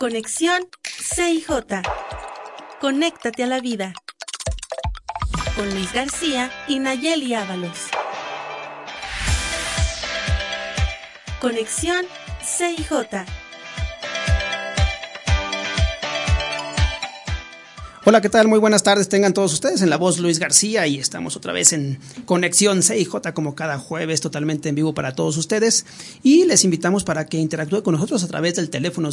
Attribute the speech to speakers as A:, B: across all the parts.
A: Conexión CIJ. Conéctate a la vida. Con Luis García y Nayeli Ábalos. Conexión CIJ.
B: Hola, ¿qué tal? Muy buenas tardes, tengan todos ustedes. En la voz Luis García y estamos otra vez en Conexión CIJ como cada jueves, totalmente en vivo para todos ustedes. Y les invitamos para que interactúe con nosotros a través del teléfono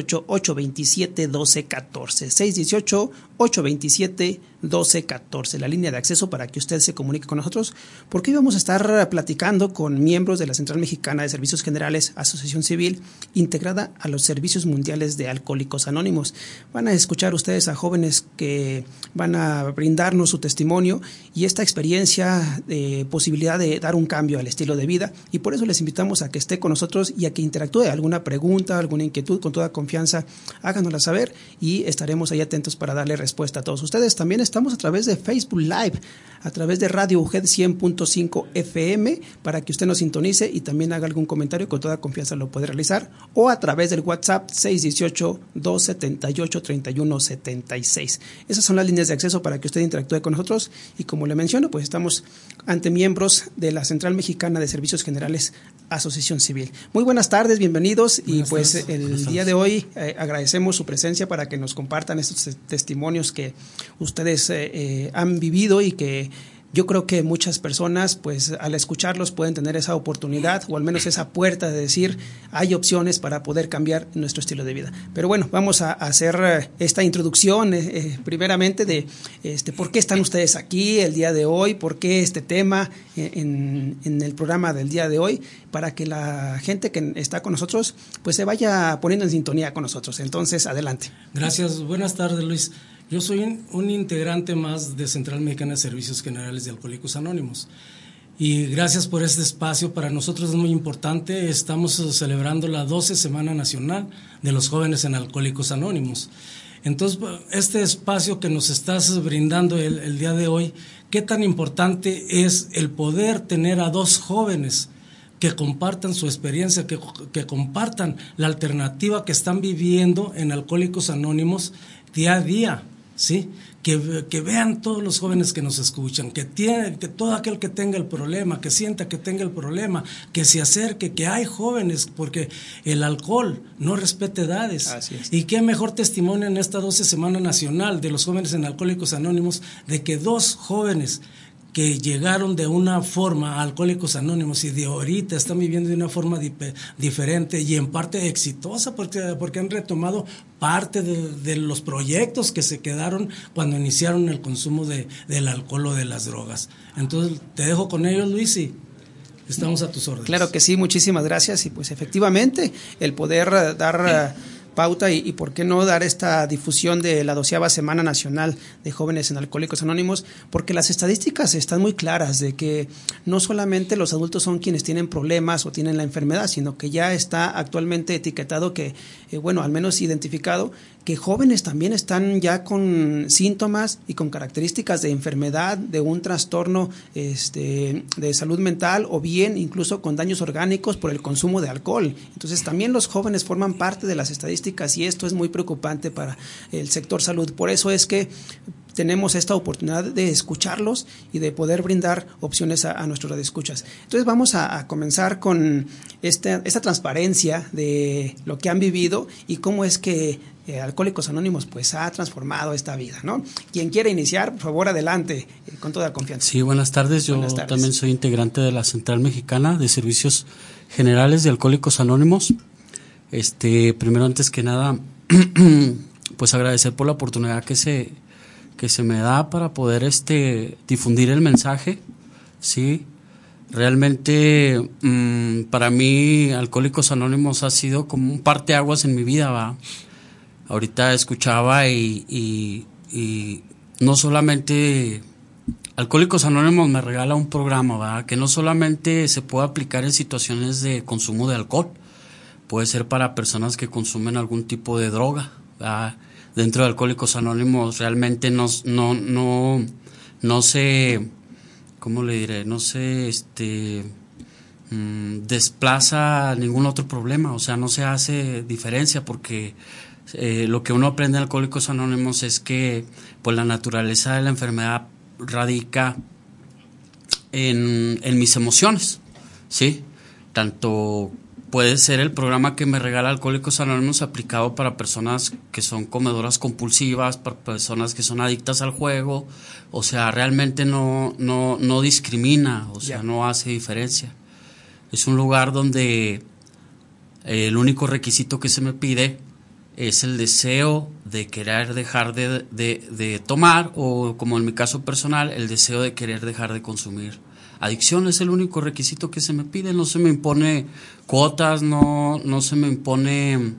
B: 618-827-1214. 618-827-1214, la línea de acceso para que usted se comunique con nosotros, porque hoy vamos a estar platicando con miembros de la Central Mexicana de Servicios Generales, asociación civil integrada a los Servicios Mundiales de Alcohólicos Anónimos. Van a escuchar ustedes a jóvenes que van a brindarnos su testimonio y esta experiencia de posibilidad de dar un cambio al estilo de vida, y por eso les invitamos a que esté con nosotros y a que interactúe. Alguna pregunta, alguna inquietud, con toda confianza, háganosla saber y estaremos ahí atentos para darle respuesta a todos ustedes. También estamos a través de Facebook Live, a través de Radio UGED 100.5 FM, para que usted nos sintonice y también haga algún comentario, con toda confianza lo puede realizar, o a través del WhatsApp 618-278-3176. Esas son las líneas de acceso para que usted interactúe con nosotros, y como le menciono, pues estamos ante miembros de la Central Mexicana de Servicios Generales, Asociación Civil. Muy buenas tardes, bienvenidos. Buenas y pues tardes. El día de hoy agradecemos su presencia para que nos compartan estos testimonios que ustedes han vivido, y que yo creo que muchas personas, pues al escucharlos, pueden tener esa oportunidad o al menos esa puerta de decir, hay opciones para poder cambiar nuestro estilo de vida. Pero bueno, vamos a hacer esta introducción primeramente de por qué están ustedes aquí el día de hoy, por qué este tema en el programa del día de hoy, para que la gente que está con nosotros pues se vaya poniendo en sintonía con nosotros. Entonces, adelante.
C: Gracias, buenas tardes, Luis. Yo soy un integrante más de Central Mexicana de Servicios Generales de Alcohólicos Anónimos, y gracias por este espacio. Para nosotros es muy importante. Estamos celebrando la 12 Semana Nacional de los Jóvenes en Alcohólicos Anónimos. Entonces, este espacio que nos estás brindando el día de hoy, qué tan importante es el poder tener a dos jóvenes que compartan su experiencia, que compartan la alternativa que están viviendo en Alcohólicos Anónimos día a día. Sí, que vean todos los jóvenes que nos escuchan, que todo aquel que tenga el problema, que sienta que tenga el problema, que se acerque, que hay jóvenes, porque el alcohol no respeta edades.
B: Así es.
C: Y qué mejor testimonio en esta 12 Semana Nacional de los Jóvenes en Alcohólicos Anónimos, de que dos jóvenes que llegaron de una forma a Alcohólicos Anónimos y de ahorita están viviendo de una forma diferente y en parte exitosa, porque han retomado parte de los proyectos que se quedaron cuando iniciaron el consumo del alcohol o de las drogas. Entonces te dejo con ellos, Luis, y estamos a tus órdenes.
B: Claro que sí, muchísimas gracias. Y pues efectivamente el poder dar pauta y por qué no dar esta difusión de la 12ª Semana Nacional de Jóvenes en Alcohólicos Anónimos, porque las estadísticas están muy claras de que no solamente los adultos son quienes tienen problemas o tienen la enfermedad, sino que ya está actualmente etiquetado que, al menos identificado, que jóvenes también están ya con síntomas y con características de enfermedad, de un trastorno de salud mental, o bien incluso con daños orgánicos por el consumo de alcohol. Entonces también los jóvenes forman parte de las estadísticas, y esto es muy preocupante para el sector salud. Por eso es que tenemos esta oportunidad de escucharlos y de poder brindar opciones a nuestros radioescuchas. Entonces vamos a comenzar con esta transparencia de lo que han vivido y cómo es que Alcohólicos Anónimos pues ha transformado esta vida, ¿no? Quien quiera iniciar, por favor, adelante, con toda confianza.
D: Sí, buenas tardes. Yo también soy integrante de la Central Mexicana de Servicios Generales de Alcohólicos Anónimos. Primero, antes que nada, pues agradecer por la oportunidad que se me da para poder difundir el mensaje. Sí, realmente para mí Alcohólicos Anónimos ha sido como un parteaguas en mi vida, ¿va? Ahorita escuchaba y no solamente Alcohólicos Anónimos me regala un programa, ¿va? Que no solamente se puede aplicar en situaciones de consumo de alcohol, puede ser para personas que consumen algún tipo de droga, ¿va? Dentro de Alcohólicos Anónimos realmente no se, ¿cómo le diré? No se desplaza ningún otro problema, o sea, no se hace diferencia, porque lo que uno aprende en Alcohólicos Anónimos es que pues la naturaleza de la enfermedad radica en mis emociones, ¿sí? Tanto puede ser el programa que me regala Alcohólicos Anónimos aplicado para personas que son comedoras compulsivas, para personas que son adictas al juego, o sea, realmente no discrimina, o sea, no hace diferencia. Es un lugar donde el único requisito que se me pide es el deseo de querer dejar de tomar, o como en mi caso personal, el deseo de querer dejar de consumir. Adicción es el único requisito que se me pide, no se me impone cuotas, no se me impone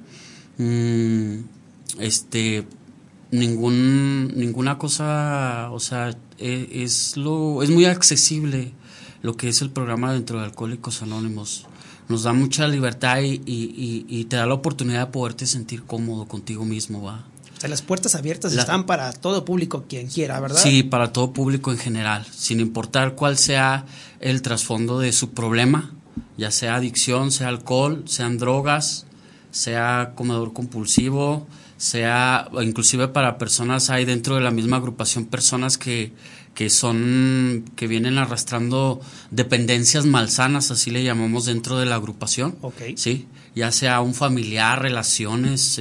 D: ninguna cosa, o sea, es muy accesible lo que es el programa dentro de Alcohólicos Anónimos. Nos da mucha libertad y te da la oportunidad de poderte sentir cómodo contigo mismo, ¿va?
B: O sea, las puertas abiertas están para todo público, quien quiera, ¿verdad?
D: Sí, para todo público en general, sin importar cuál sea el trasfondo de su problema, ya sea adicción, sea alcohol, sean drogas, sea comedor compulsivo, sea, inclusive para personas, hay dentro de la misma agrupación personas que vienen arrastrando dependencias malsanas, así le llamamos dentro de la agrupación.
B: Okay.
D: Sí, ya sea un familiar, relaciones,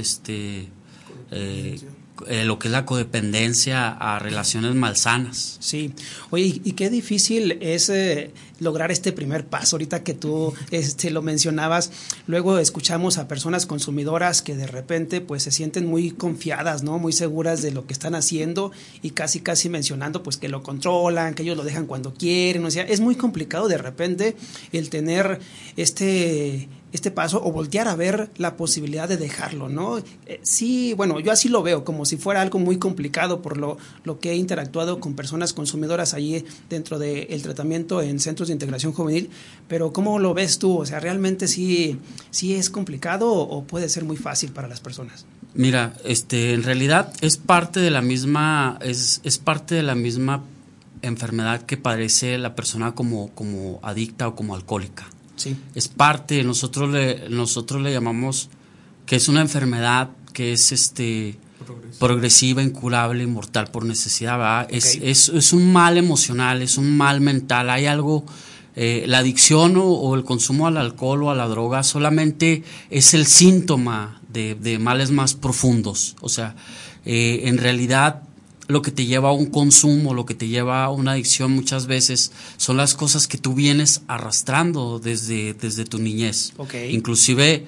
D: lo que es la codependencia a relaciones malsanas.
B: Sí. Oye, y qué difícil es lograr este primer paso. Ahorita que tú lo mencionabas, luego escuchamos a personas consumidoras que de repente pues se sienten muy confiadas, ¿no? Muy seguras de lo que están haciendo y casi mencionando pues que lo controlan, que ellos lo dejan cuando quieren. O sea, es muy complicado de repente el tener este paso o voltear a ver la posibilidad de dejarlo, ¿no? Sí, bueno, yo así lo veo, como si fuera algo muy complicado por lo que he interactuado con personas consumidoras allí dentro del tratamiento en centros de integración juvenil, pero ¿cómo lo ves tú? O sea, ¿realmente sí es complicado o puede ser muy fácil para las personas?
D: Mira, en realidad es parte de la misma, es parte de la misma enfermedad que padece la persona como adicta o como alcohólica.
B: Sí.
D: Es parte, nosotros le llamamos que es una enfermedad que es progresiva, incurable y mortal por necesidad, ¿verdad? Okay. Es un mal emocional, es un mal mental, hay algo, la adicción o el consumo al alcohol o a la droga solamente es el síntoma de males más profundos, o sea, en realidad lo que te lleva a un consumo, lo que te lleva a una adicción muchas veces son las cosas que tú vienes arrastrando desde tu niñez.
B: Okay.
D: Inclusive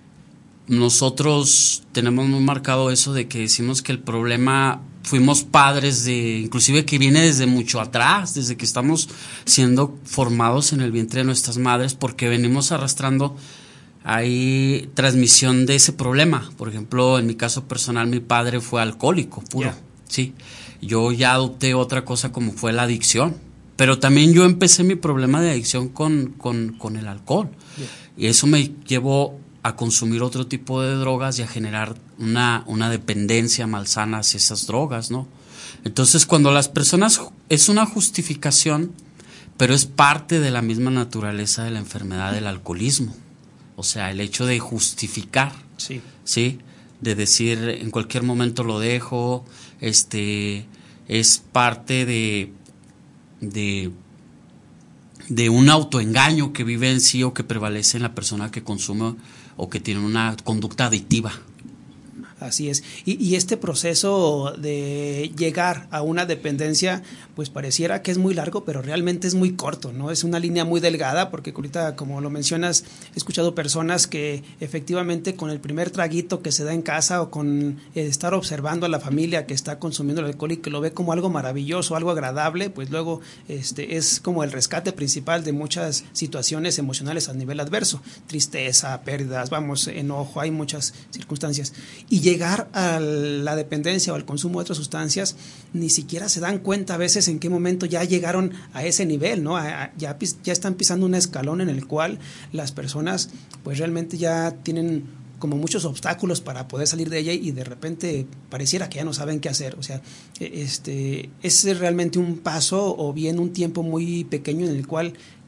D: nosotros tenemos muy marcado eso de que decimos que el problema fuimos padres inclusive que viene desde mucho atrás, desde que estamos siendo formados en el vientre de nuestras madres, porque venimos arrastrando hay transmisión de ese problema. Por ejemplo, en mi caso personal, mi padre fue alcohólico puro. Yeah. Sí, yo ya adopté otra cosa como fue la adicción, pero también yo empecé mi problema de adicción con el alcohol. Yeah. Y eso me llevó a consumir otro tipo de drogas y a generar una dependencia malsana hacia esas drogas, ¿no? Entonces, cuando las personas, es una justificación, pero es parte de la misma naturaleza de la enfermedad del alcoholismo. O sea, el hecho de justificar, ¿sí? De decir, en cualquier momento lo dejo, es parte de un autoengaño que vive en sí o que prevalece en la persona que consume o que tiene una conducta adictiva.
B: Así es. Y este proceso de llegar a una dependencia, pues pareciera que es muy largo, pero realmente es muy corto, ¿no? Es una línea muy delgada, porque ahorita, como lo mencionas, he escuchado personas que efectivamente con el primer traguito que se da en casa o con estar observando a la familia que está consumiendo el alcohol y que lo ve como algo maravilloso, algo agradable, pues luego es como el rescate principal de muchas situaciones emocionales a nivel adverso. Tristeza, pérdidas, enojo, hay muchas circunstancias. Y llegar a la dependencia o al consumo de otras sustancias, ni siquiera se dan cuenta a veces en qué momento ya llegaron a ese nivel, ¿no? Ya están pisando un escalón en el cual las personas pues realmente ya tienen como muchos obstáculos para poder salir de ella y de repente pareciera que ya no saben qué hacer. O sea, es realmente un paso o bien un tiempo muy pequeño en el cual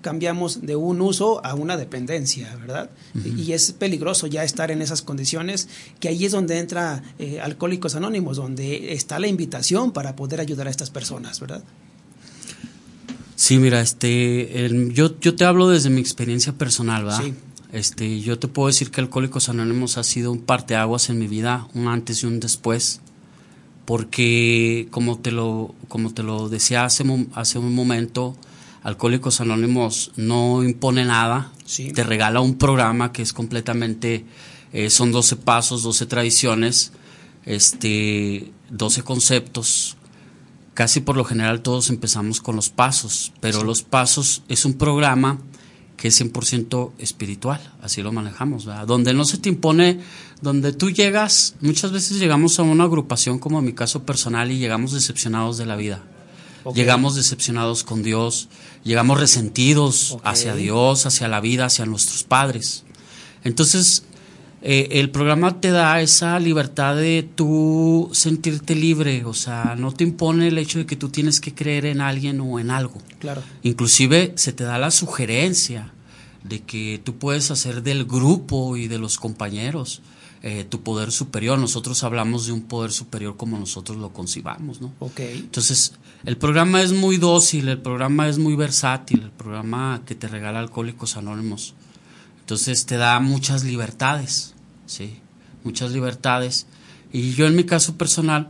B: cambiamos de un uso a una dependencia, ¿verdad? Y es peligroso ya estar en esas condiciones, que ahí es donde entra Alcohólicos Anónimos, donde está la invitación para poder ayudar a estas personas, ¿verdad?
D: Sí, mira, yo te hablo desde mi experiencia personal, ¿verdad? Sí. Yo te puedo decir que Alcohólicos Anónimos ha sido un parteaguas en mi vida, un antes y un después, porque como te lo decía hace un momento, Alcohólicos Anónimos no impone nada, sí. Te regala un programa que es completamente, son 12 pasos, 12 tradiciones, 12 conceptos. Casi por lo general todos empezamos con los pasos, pero sí. Los pasos es un programa que es 100% espiritual, así lo manejamos, ¿verdad? Donde no se te impone, donde tú llegas, muchas veces llegamos a una agrupación, como en mi caso personal, y llegamos decepcionados de la vida. Okay. Llegamos decepcionados con Dios, llegamos resentidos hacia Dios, hacia la vida, hacia nuestros padres. Entonces, el programa te da esa libertad de tú sentirte libre, o sea, no te impone el hecho de que tú tienes que creer en alguien o en algo.
B: Claro.
D: Inclusive se te da la sugerencia de que tú puedes hacer del grupo y de los compañeros tu poder superior. Nosotros hablamos de un poder superior como nosotros lo concibamos, ¿no?
B: Okay.
D: Entonces, el programa es muy dócil, el programa es muy versátil, el programa que te regala Alcohólicos Anónimos. Entonces te da muchas libertades, ¿sí? Muchas libertades. Y yo en mi caso personal,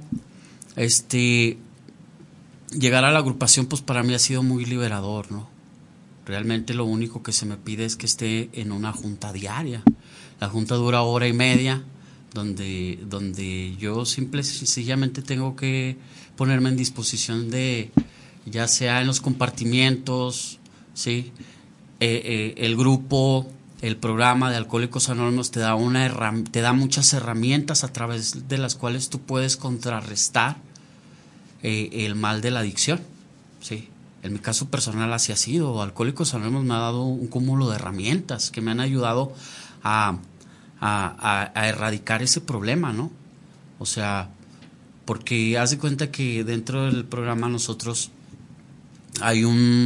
D: llegar a la agrupación pues para mí ha sido muy liberador, ¿no? Realmente lo único que se me pide es que esté en una junta diaria. La junta dura 1:30, donde yo sencillamente tengo que ponerme en disposición de, ya sea en los compartimientos, ¿sí? El grupo, el programa de Alcohólicos Anónimos te da muchas herramientas a través de las cuales tú puedes contrarrestar el mal de la adicción, ¿sí? En mi caso personal así ha sido. Alcohólicos Anónimos me ha dado un cúmulo de herramientas que me han ayudado a erradicar ese problema, ¿no? O sea, porque haz de cuenta que dentro del programa nosotros hay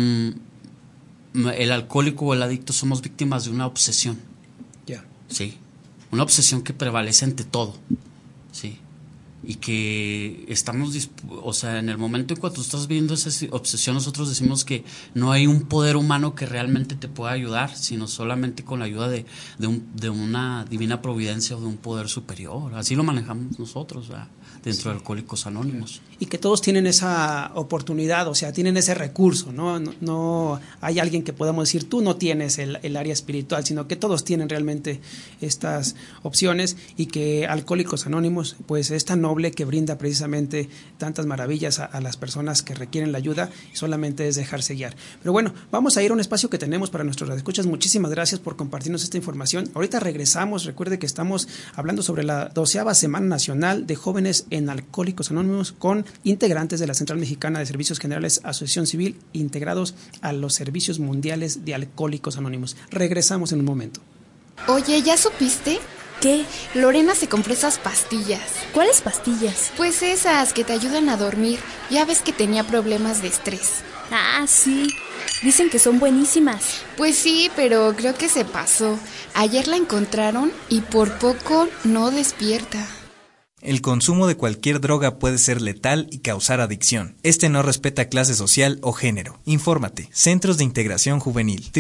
D: el alcohólico o el adicto somos víctimas de una obsesión.
B: Ya.
D: Sí. Una obsesión que prevalece ante todo. Sí. Y que estamos, o sea, en el momento en cuando estás viendo esa obsesión, nosotros decimos que no hay un poder humano que realmente te pueda ayudar, sino solamente con la ayuda de una divina providencia o de un poder superior. Así lo manejamos nosotros, ¿verdad? Dentro de Alcohólicos Anónimos.
B: Y que todos tienen esa oportunidad, o sea, tienen ese recurso, ¿no? No hay alguien que podamos decir, tú no tienes el área espiritual, sino que todos tienen realmente estas opciones, y que Alcohólicos Anónimos, pues, es tan noble que brinda precisamente tantas maravillas a las personas que requieren la ayuda, y solamente es dejarse guiar. Pero bueno, vamos a ir a un espacio que tenemos para nuestros radioescuchas. Muchísimas gracias por compartirnos esta información. Ahorita regresamos. Recuerde que estamos hablando sobre la 12ª Semana Nacional de Jóvenes en Alcohólicos Anónimos, con integrantes de la Central Mexicana de Servicios Generales, Asociación Civil, integrados a los Servicios Mundiales de Alcohólicos Anónimos. Regresamos en un momento.
E: Oye, ¿ya supiste?
F: ¿Qué?
E: Lorena se compró esas pastillas.
F: ¿Cuáles pastillas?
E: Pues esas que te ayudan a dormir. Ya ves que tenía problemas de estrés.
F: Ah, sí. Dicen que son buenísimas.
E: Pues sí, pero creo que se pasó. Ayer la encontraron y por poco no despierta.
G: El consumo de cualquier droga puede ser letal y causar adicción. Este no respeta clase social o género. Infórmate. Centros de Integración Juvenil.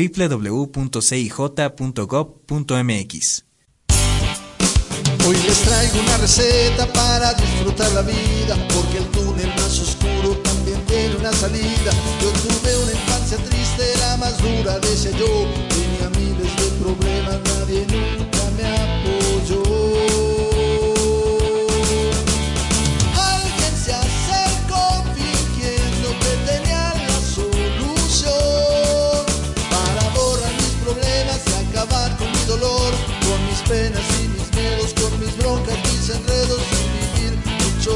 G: www.cij.gov.mx.
H: Hoy les traigo una receta para disfrutar la vida, porque el túnel más oscuro también tiene una salida. Yo tuve una infancia triste, la más dura, decía yo. Tenía miles de problemas, nadie nunca me apoyó. Alguien se acercó fingiendo que tenía la solución para borrar mis problemas y acabar con mi dolor, con mis penas y mis miedos, con mis broncas, mis enredos, y vivir mucho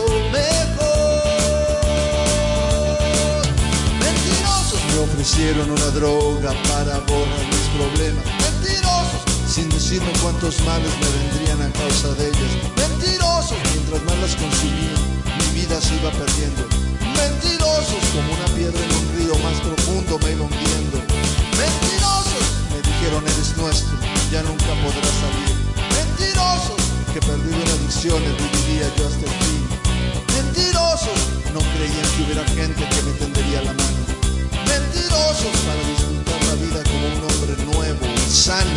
H: mejor. Mentirosos me ofrecieron una droga para borrar mis problemas. Mentirosos, sin decirme cuántos males me vendrían a causa de ellas. Mentirosos, mientras más las consumía, mi vida se iba perdiendo. Mentirosos, como una piedra en un río más profundo me iba hundiendo. Mentirosos, me dijeron eres nuestro, ya nunca podrás salir. Mentirosos, que perdido en adicciones viviría yo hasta el fin. Mentirosos, no creían que hubiera gente que me tendería la mano. Mentirosos, para disfrutar la vida como un hombre nuevo y sano.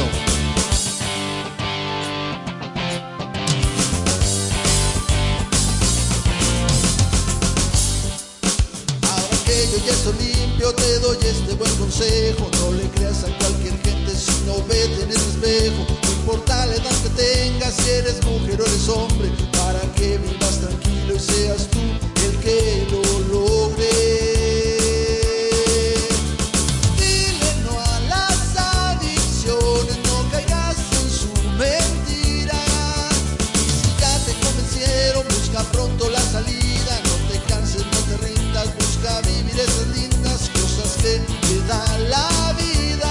H: Ahora que yo ya estoy limpio, te doy este buen consejo. No le creas a cualquier gente, sino vete en el espejo. No importa la edad que tengas, si eres mujer o eres hombre, para que vivas tranquilo y seas tú el que lo logre. Dile no a las adicciones, no caigas en su mentira. Y si ya te convencieron, busca pronto la salida. No te canses, no te rindas, busca vivir esas lindas cosas que te da la vida.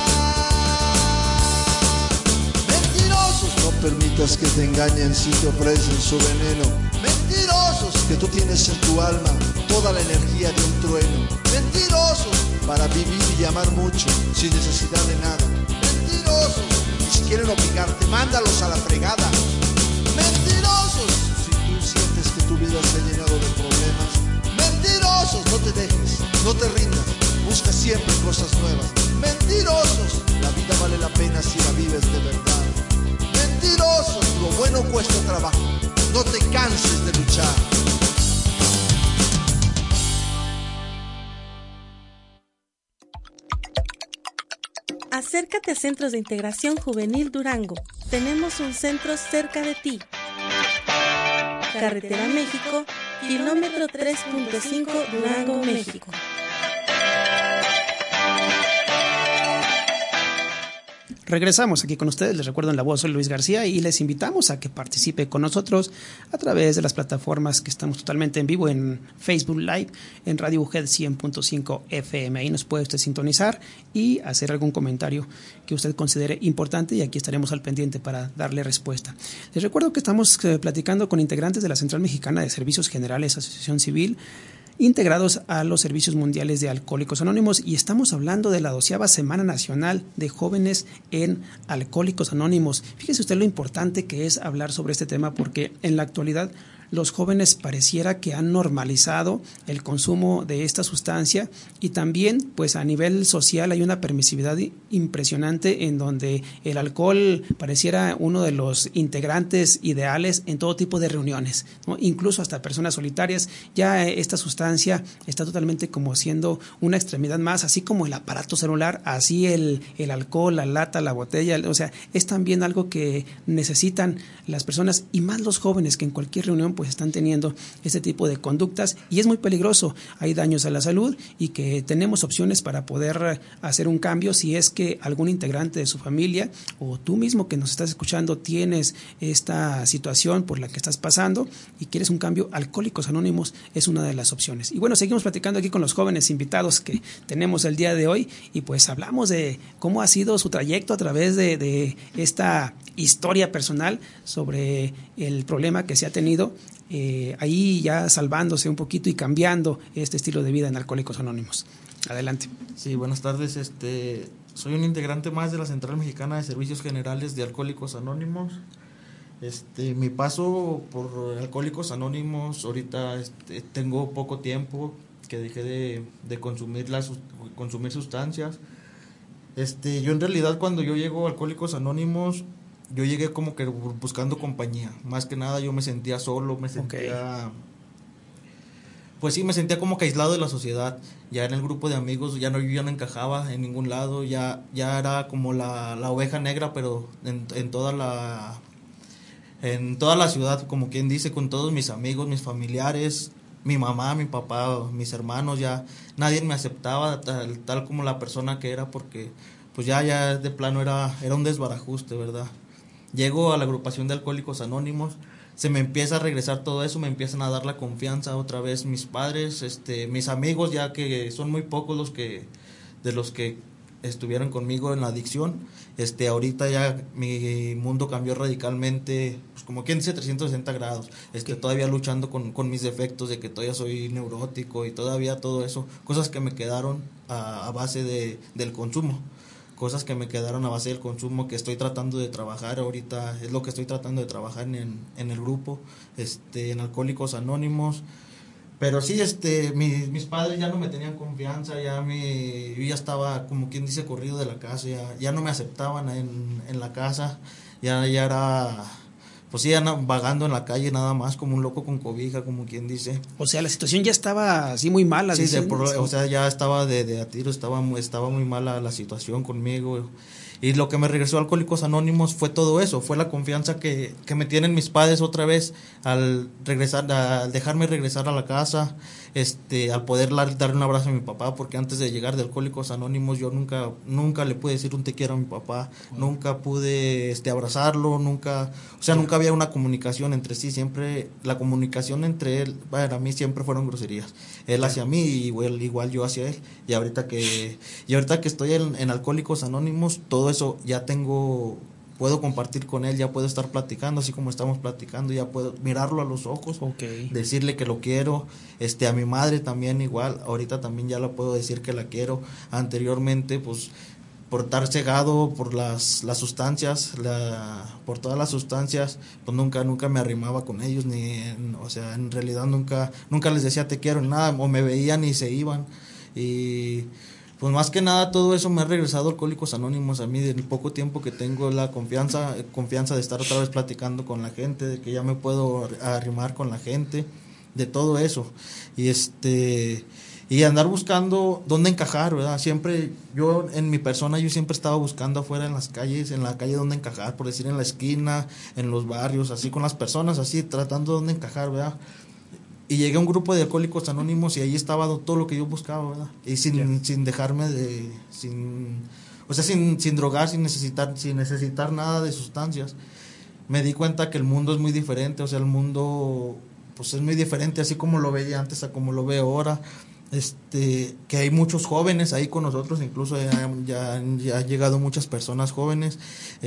H: No permitas que te engañen si te ofrecen su veneno. Mentirosos, que tú tienes en tu alma toda la energía de un trueno. Mentirosos, para vivir y amar mucho sin necesidad de nada. Mentirosos, y si quieren obligarte, mándalos a la fregada. Mentirosos, si tú sientes que tu vida se ha llenado de problemas. Mentirosos, no te dejes, no te rindas, busca siempre cosas nuevas. Mentirosos, la vida vale la pena si la vives de verdad. Mentirosos, lo bueno cuesta trabajo, no te canses de luchar.
A: Acércate a Centros de Integración Juvenil Durango. Tenemos un centro cerca de ti. Carretera México, kilómetro 3.5, Durango, México.
B: Regresamos aquí con ustedes, les recuerdo en la voz, soy Luis García y les invitamos a que participe con nosotros a través de las plataformas que estamos totalmente en vivo en Facebook Live, en Radio UGED 100.5 FM. Ahí nos puede usted sintonizar y hacer algún comentario que usted considere importante y aquí estaremos al pendiente para darle respuesta. Les recuerdo que estamos platicando con integrantes de la Central Mexicana de Servicios Generales, Asociación Civil, integrados a los Servicios Mundiales de Alcohólicos Anónimos, y estamos hablando de la 12ª Semana Nacional de Jóvenes en Alcohólicos Anónimos. Fíjese usted lo importante que es hablar sobre este tema, porque en la actualidad los jóvenes pareciera que han normalizado el consumo de esta sustancia y también pues a nivel social hay una permisividad impresionante en donde el alcohol pareciera uno de los integrantes ideales en todo tipo de reuniones, ¿no? Incluso hasta personas solitarias. Ya esta sustancia está totalmente como siendo una extremidad más, así como el aparato celular, así el alcohol, la lata, la botella, o sea, es también algo que necesitan las personas y más los jóvenes que en cualquier reunión pues están teniendo este tipo de conductas y es muy peligroso. Hay daños a la salud y que tenemos opciones para poder hacer un cambio si es que algún integrante de su familia o tú mismo que nos estás escuchando tienes esta situación por la que estás pasando y quieres un cambio. Alcohólicos Anónimos es una de las opciones. Y bueno, seguimos platicando aquí con los jóvenes invitados que tenemos el día de hoy y pues hablamos de cómo ha sido su trayecto a través de esta historia personal sobre el problema que se ha tenido ahí ya salvándose un poquito y cambiando este estilo de vida en Alcohólicos Anónimos. Adelante.
I: Sí, buenas tardes. Soy un integrante más de la Central Mexicana de Servicios Generales de Alcohólicos Anónimos. Mi paso por Alcohólicos Anónimos, ahorita tengo poco tiempo que dejé de consumir sustancias. Yo en realidad cuando yo llego a Alcohólicos Anónimos, yo llegué como que buscando compañía. Más que nada yo me sentía solo, me sentía... Pues sí, me sentía como que aislado de la sociedad. Ya en el grupo de amigos yo no encajaba en ningún lado. Ya era como la oveja negra, pero en toda la ciudad, como quien dice, con todos mis amigos, mis familiares, mi mamá, mi papá, mis hermanos. Ya nadie me aceptaba tal como la persona que era, porque pues ya de plano era un desbarajuste, ¿verdad? Llego a la agrupación de Alcohólicos Anónimos, se me empieza a regresar todo eso, me empiezan a dar la confianza otra vez mis padres, mis amigos, ya que son muy pocos de los que estuvieron conmigo en la adicción. Ahorita ya mi mundo cambió radicalmente, pues como quien dice 360 grados. Todavía luchando con mis defectos, de que todavía soy neurótico y todavía todo eso, cosas que me quedaron a base del consumo. cosas que me quedaron a base del consumo que estoy tratando de trabajar ahorita, es lo que estoy tratando de trabajar en el grupo, en Alcohólicos Anónimos. Pero sí, mis padres ya no me tenían confianza, yo ya estaba, como quien dice, corrido de la casa, ya no me aceptaban en la casa, ya era, pues sí, vagando en la calle nada más, como un loco con cobija, como quien dice.
B: O sea, la situación ya estaba así muy mala.
I: Sí, o sea, ya estaba de a tiro, estaba muy mala la situación conmigo. Y lo que me regresó a Alcohólicos Anónimos fue todo eso, fue la confianza que me tienen mis padres otra vez al dejarme regresar a la casa, al poder darle un abrazo a mi papá, porque antes de llegar de Alcohólicos Anónimos yo nunca le pude decir un te quiero a mi papá, nunca pude abrazarlo, nunca había una comunicación entre sí, siempre la comunicación entre él, para mí siempre fueron groserías, él hacia mí y igual yo hacia él, y ahorita que estoy en Alcohólicos Anónimos, todo eso ya puedo compartir con él, ya puedo estar platicando así como estamos platicando, ya puedo mirarlo a los ojos, decirle que lo quiero, a mi madre también igual, ahorita también ya la puedo decir que la quiero. Anteriormente pues por estar cegado por las sustancias, por todas las sustancias, pues nunca me arrimaba con ellos, en realidad nunca les decía te quiero, nada, o me veían y se iban, y pues más que nada todo eso me ha regresado a Alcohólicos Anónimos a mí, del poco tiempo que tengo, la confianza de estar otra vez platicando con la gente, de que ya me puedo arrimar con la gente, de todo eso, y andar buscando dónde encajar, ¿verdad? Siempre yo en mi persona yo siempre estaba buscando afuera en la calle dónde encajar, por decir en la esquina, en los barrios, así con las personas, así tratando dónde encajar, ¿verdad? Y llegué a un grupo de Alcohólicos Anónimos y ahí estaba todo lo que yo buscaba, ¿verdad? Y sin dejarme sin drogar, sin necesitar nada de sustancias. Me di cuenta que el mundo es muy diferente, o sea, el mundo pues es muy diferente, así como lo veía antes a como lo veo ahora. Que hay muchos jóvenes ahí con nosotros, incluso ya han llegado muchas personas jóvenes,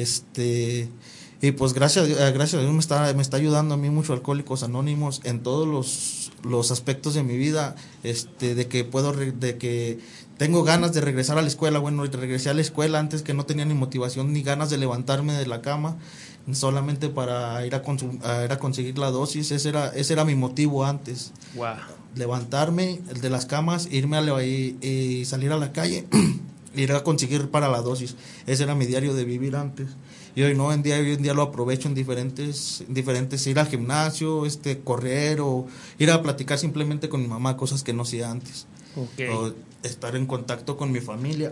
I: y pues gracias a Dios me está ayudando a mí mucho Alcohólicos Anónimos en todos los aspectos de mi vida, de que tengo ganas de regresar a la escuela. Bueno, regresé a la escuela antes, que no tenía ni motivación ni ganas de levantarme de la cama, solamente para ir a conseguir la dosis. Ese era mi motivo antes.
B: Wow.
I: Levantarme de las camas, irme y salir a la calle, ir a conseguir para la dosis. Ese era mi diario de vivir antes. Y hoy en día lo aprovecho en diferentes, ir al gimnasio, correr, o ir a platicar simplemente con mi mamá, cosas que no hacía antes. O estar en contacto con mi familia.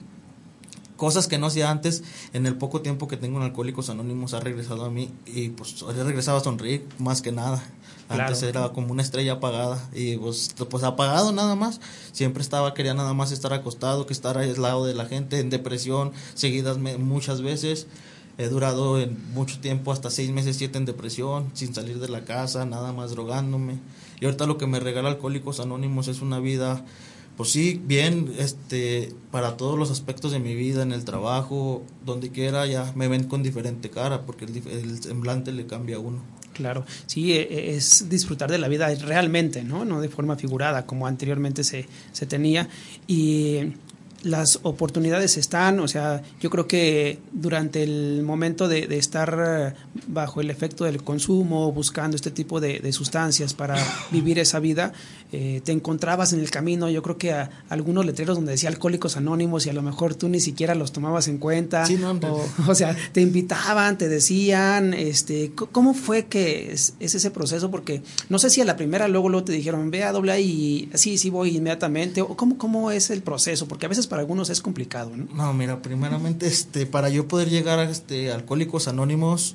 I: Cosas que no hacía antes. En el poco tiempo que tengo en Alcohólicos Anónimos ha regresado a mí, y pues he regresado a sonreír más que nada. Antes claro. Era como una estrella apagada, y pues apagado nada más. Siempre quería nada más estar acostado, que estar aislado de la gente, en depresión seguidas muchas veces. He durado en mucho tiempo, hasta 6 meses, 7 en depresión, sin salir de la casa, nada más drogándome. Y ahorita lo que me regala Alcohólicos Anónimos es una vida, pues sí, bien, para todos los aspectos de mi vida, en el trabajo, donde quiera, ya me ven con diferente cara, porque el semblante le cambia a uno.
B: Claro, sí, es disfrutar de la vida realmente, no de forma figurada, como anteriormente se tenía. Y las oportunidades están, o sea, yo creo que durante el momento de estar bajo el efecto del consumo, buscando este tipo de sustancias para vivir esa vida, te encontrabas en el camino, yo creo que a algunos letreros donde decía Alcohólicos Anónimos, y a lo mejor tú ni siquiera los tomabas en cuenta,
I: sí, no,
B: o sea, te invitaban, te decían, ¿cómo fue que es ese proceso? Porque no sé si a la primera luego te dijeron, ve a AA y sí voy inmediatamente, o ¿cómo es el proceso? Porque a veces para algunos es complicado, ¿no?
I: No, mira, primeramente, para yo poder llegar a Alcohólicos Anónimos,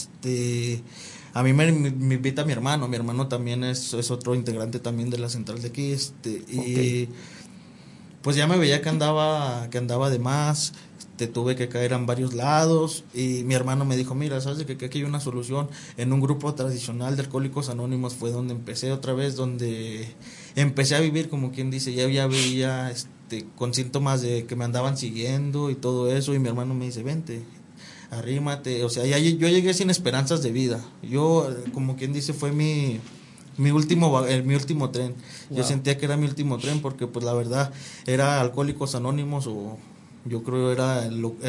I: a mí me invita mi hermano también es otro integrante también de la central de aquí, y pues ya me veía que andaba de más, tuve que caer en varios lados, y mi hermano me dijo, mira, sabes que aquí hay una solución. En un grupo tradicional de Alcohólicos Anónimos fue donde empecé otra vez, donde empecé a vivir, como quien dice, ya veía con síntomas de que me andaban siguiendo y todo eso, y mi hermano me dice, vente, arrímate. O sea, yo llegué sin esperanzas de vida. Yo, como quien dice, fue mi último tren. Wow. Yo sentía que era mi último tren, porque pues la verdad era Alcohólicos Anónimos o Yo creo era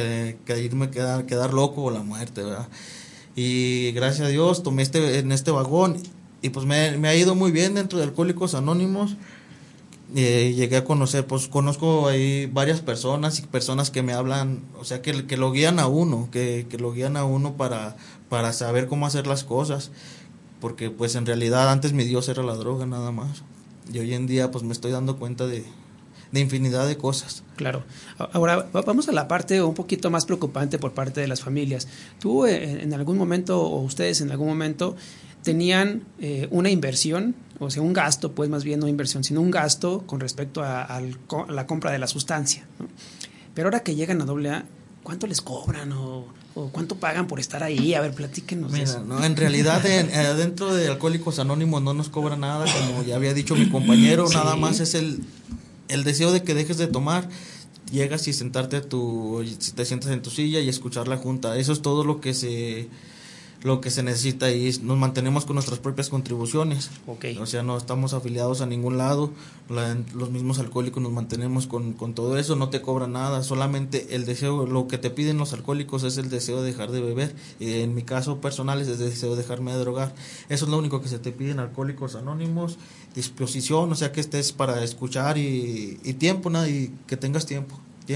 I: quedar loco o la muerte, ¿verdad? Y gracias a Dios tomé en este vagón y pues me ha ido muy bien dentro de Alcohólicos Anónimos. Llegué a conocer, pues conozco ahí varias personas y personas que me hablan, o sea, que lo guían a uno, que lo guían a uno para saber cómo hacer las cosas, porque pues en realidad antes mi Dios era la droga nada más, y hoy en día pues me estoy dando cuenta de infinidad de cosas.
B: Claro. Ahora vamos a la parte un poquito más preocupante por parte de las familias. ¿Tú en algún momento, o ustedes en algún momento, tenían una inversión, o sea, un gasto, pues más bien no inversión, sino un gasto con respecto a la compra de la sustancia, ¿no? Pero ahora que llegan a AA, ¿cuánto les cobran o cuánto pagan por estar ahí? A ver, platíquenos.
I: Mira,
B: eso.
I: No, en realidad dentro de Alcohólicos Anónimos no nos cobra nada, como ya había dicho mi compañero, sí. Nada más es el deseo de que dejes de tomar. Llegas y sentarte te sientas en tu silla y escuchar la junta. Eso es todo lo que se necesita, y nos mantenemos con nuestras propias contribuciones.
B: Okay.
I: O sea, no estamos afiliados a ningún lado. Los mismos alcohólicos nos mantenemos con todo eso. No te cobran nada, solamente el deseo. Lo que te piden los alcohólicos es el deseo de dejar de beber. En mi caso personal es el deseo de dejarme de drogar. Eso es lo único que se te pide en Alcohólicos Anónimos. Disposición, o sea, que estés para escuchar y tiempo, nada, y que tengas tiempo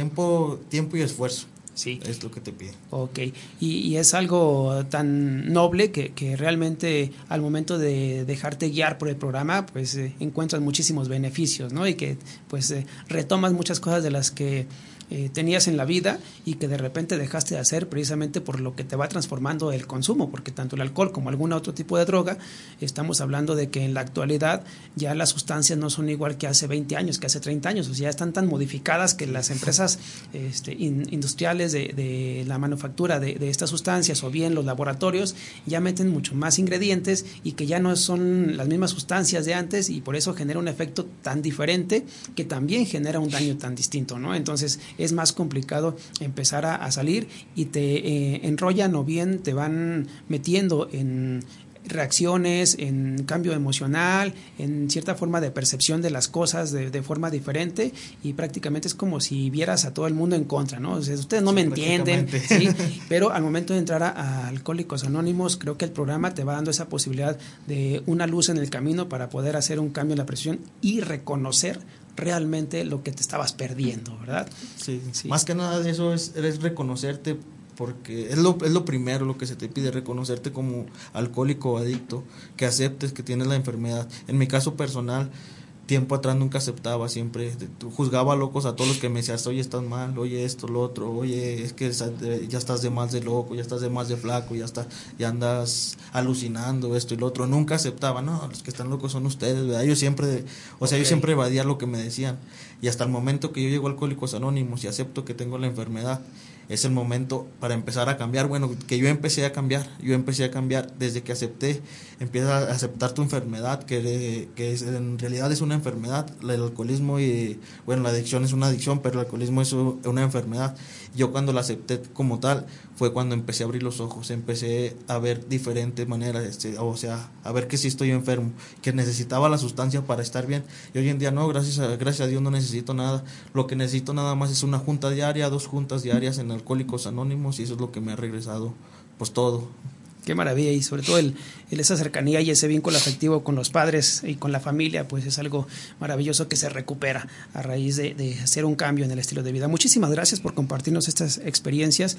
I: y esfuerzo.
B: Sí.
I: Es lo que te pide.
B: Ok, y es algo tan noble que realmente al momento de dejarte guiar por el programa, pues encuentras muchísimos beneficios, ¿no? Y que pues retomas muchas cosas de las que tenías en la vida y que de repente dejaste de hacer precisamente por lo que te va transformando el consumo, porque tanto el alcohol como algún otro tipo de droga, estamos hablando de que en la actualidad ya las sustancias no son igual que hace 20 años, que hace 30 años, o sea, ya están tan modificadas que las empresas industriales de la manufactura de estas sustancias, o bien los laboratorios, ya meten mucho más ingredientes y que ya no son las mismas sustancias de antes, y por eso genera un efecto tan diferente que también genera un daño tan distinto, ¿no? Entonces es más complicado empezar a salir y te enrollan, o bien te van metiendo en reacciones, en cambio emocional, en cierta forma de percepción de las cosas de forma diferente, y prácticamente es como si vieras a todo el mundo en contra, ¿no? O sea, ustedes no me entienden, ¿sí? Pero al momento de entrar a Alcohólicos Anónimos, creo que el programa te va dando esa posibilidad de una luz en el camino para poder hacer un cambio en la percepción y reconocer realmente lo que te estabas perdiendo, ¿verdad?
I: Sí. Más que nada de eso es reconocerte, porque es lo primero lo que se te pide, reconocerte como alcohólico o adicto, que aceptes que tienes la enfermedad. En mi caso personal, tiempo atrás nunca aceptaba, siempre juzgaba locos a todos los que me decían, oye, estás mal, oye, esto, lo otro, oye, es que ya estás de más de loco, ya estás de más de flaco, ya andas alucinando, esto y lo otro. Nunca aceptaba, no, los que están locos son ustedes, ¿verdad? Yo siempre evadía lo que me decían, y hasta el momento que yo llego a Alcohólicos Anónimos y acepto que tengo la enfermedad, es el momento para empezar a cambiar. Bueno, que yo empecé a cambiar desde que empiezas a aceptar tu enfermedad, que en realidad es una enfermedad, el alcoholismo, y bueno, la adicción es una adicción, pero el alcoholismo es una enfermedad. Yo cuando la acepté como tal, fue cuando empecé a abrir los ojos, empecé a ver diferentes maneras, o sea, a ver que sí estoy enfermo, que necesitaba la sustancia para estar bien, y hoy en día no, gracias a Dios no necesito nada. Lo que necesito nada más es una junta diaria, 2 juntas diarias en Alcohólicos Anónimos, y eso es lo que me ha regresado pues todo.
B: Qué maravilla, y sobre todo esa cercanía y ese vínculo afectivo con los padres y con la familia, pues es algo maravilloso que se recupera a raíz de hacer un cambio en el estilo de vida. Muchísimas gracias por compartirnos estas experiencias,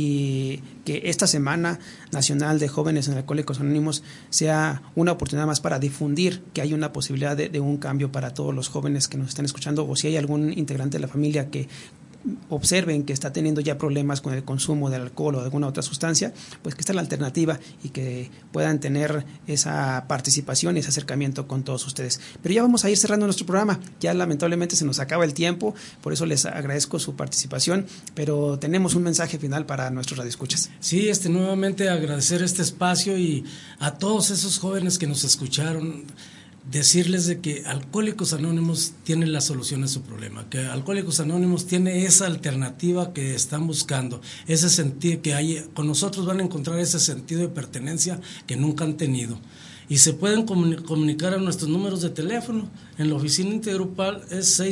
B: y que esta Semana Nacional de Jóvenes en Alcohólicos Anónimos sea una oportunidad más para difundir que hay una posibilidad de un cambio para todos los jóvenes que nos están escuchando, o si hay algún integrante de la familia que observen que está teniendo ya problemas con el consumo del alcohol o de alguna otra sustancia, pues que está la alternativa y que puedan tener esa participación y ese acercamiento con todos ustedes. Pero ya vamos a ir cerrando nuestro programa, ya lamentablemente se nos acaba el tiempo, por eso les agradezco su participación, pero tenemos un mensaje final para nuestros radioescuchas.
C: Sí, nuevamente agradecer este espacio y a todos esos jóvenes que nos escucharon. decirles de que Alcohólicos Anónimos tiene la solución a su problema, que Alcohólicos Anónimos tiene esa alternativa que están buscando, ese sentido que hay, con nosotros van a encontrar ese sentido de pertenencia que nunca han tenido. Y se pueden comunicar a nuestros números de teléfono. En la oficina intergrupal es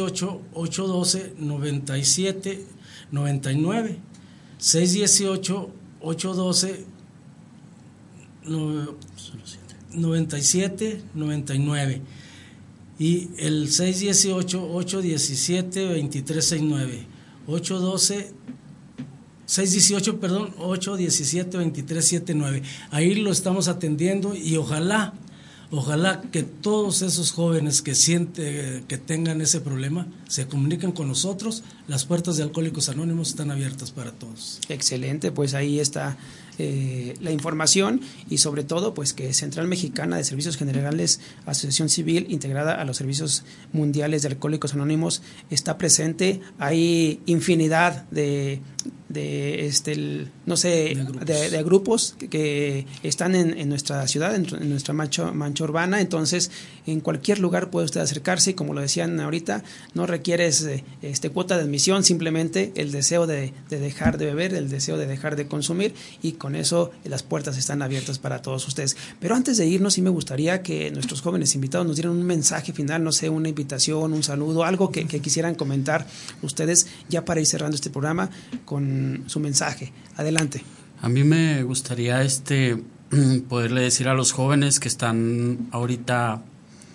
C: 618-812-9799. 618-812-9799. Y el 618-817-2369. 817-2379. Ahí lo estamos atendiendo y ojalá que todos esos jóvenes que tengan ese problema se comuniquen con nosotros. Las puertas de Alcohólicos Anónimos están abiertas para todos.
B: Excelente, pues ahí está la información y sobre todo pues que Central Mexicana de Servicios Generales, asociación civil integrada a los servicios mundiales de Alcohólicos Anónimos, está presente. Hay infinidad de grupos que están en nuestra ciudad, en nuestra mancha urbana. Entonces en cualquier lugar puede usted acercarse y, como lo decían ahorita, no requieres cuota de admisión, simplemente el deseo de dejar de beber, el deseo de dejar de consumir, y con eso las puertas están abiertas para todos ustedes. Pero antes de irnos, sí me gustaría que nuestros jóvenes invitados nos dieran un mensaje final, no sé, una invitación, un saludo, algo que quisieran comentar ustedes ya para ir cerrando este programa con su mensaje. Adelante.
D: A mí me gustaría poderle decir a los jóvenes que están ahorita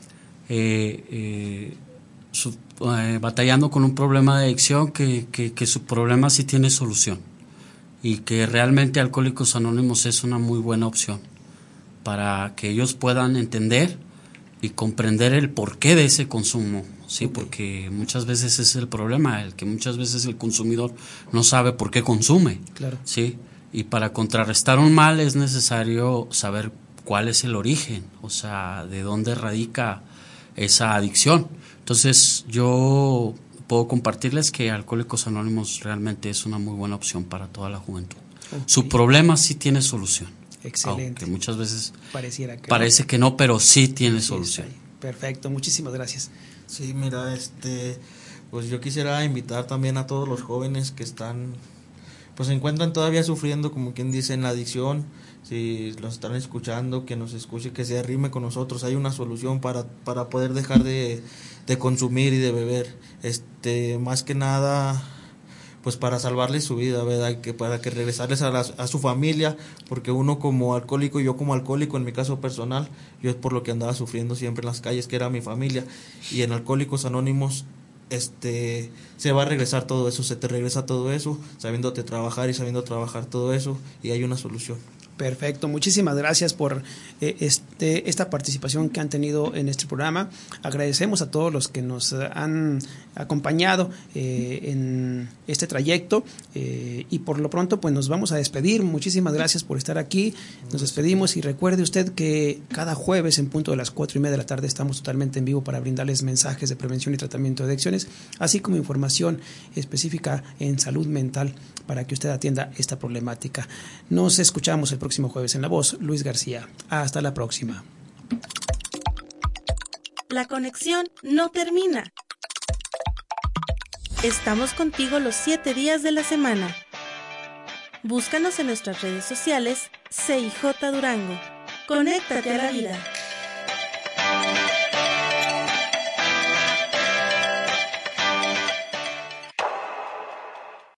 D: batallando con un problema de adicción que su problema sí tiene solución, y que realmente Alcohólicos Anónimos es una muy buena opción para que ellos puedan entender y comprender el porqué de ese consumo, sí, okay. Porque muchas veces es el problema, el que muchas veces el consumidor no sabe por qué consume,
B: claro,
D: sí, y para contrarrestar un mal es necesario saber cuál es el origen, o sea, de dónde radica esa adicción. Entonces yo puedo compartirles que Alcohólicos Anónimos realmente es una muy buena opción para toda la juventud. Okay. Su problema sí tiene solución.
B: Excelente.
D: Aunque muchas veces
B: parece
D: que no, pero sí tiene solución.
B: Perfecto, muchísimas gracias.
I: Sí, mira, pues yo quisiera invitar también a todos los jóvenes que pues se encuentran todavía sufriendo, como quien dice, en la adicción. Si los están escuchando, que nos escuche, que se arrime con nosotros. Hay una solución para poder dejar de consumir y de beber. Más que nada, pues para salvarles su vida, ¿verdad? Para que regresarles a su familia, porque uno como alcohólico y yo como alcohólico, en mi caso personal, yo es por lo que andaba sufriendo siempre en las calles, que era mi familia. Y en Alcohólicos Anónimos se va a regresar todo eso, se te regresa todo eso, sabiéndote trabajar y sabiendo trabajar todo eso, y hay una solución.
B: Perfecto, muchísimas gracias por esta participación que han tenido en este programa. Agradecemos a todos los que nos han acompañado en este trayecto, y por lo pronto pues nos vamos a despedir. Muchísimas gracias por estar aquí. Nos despedimos, y recuerde usted que cada jueves en punto de las 4:30 de la tarde estamos totalmente en vivo para brindarles mensajes de prevención y tratamiento de adicciones, así como información específica en salud mental para que usted atienda esta problemática. Nos escuchamos el próximo jueves en La Voz. Luis García. Hasta la próxima.
A: La conexión no termina. Estamos contigo los 7 días de la semana. Búscanos en nuestras redes sociales CIJ Durango. Conéctate a la vida.